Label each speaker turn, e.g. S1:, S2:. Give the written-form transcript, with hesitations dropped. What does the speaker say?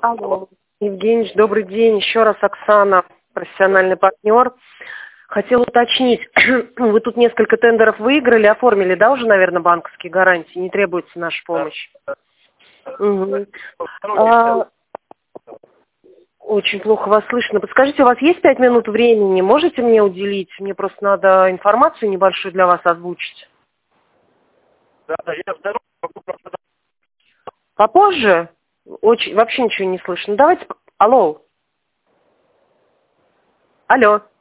S1: Алло. Евгений, добрый день. Еще раз Оксана, профессиональный партнер. Хотела уточнить, вы тут несколько тендеров выиграли, оформили, да, уже, наверное, банковские гарантии? Не требуется наша помощь? Угу. Очень плохо вас слышно. Подскажите, у вас есть 5 минут времени? Можете мне уделить? Мне просто надо информацию небольшую для вас озвучить.
S2: Да, я в дороге могу просто...
S1: Попозже? Вообще ничего не слышно. Давайте... Алло. Алло.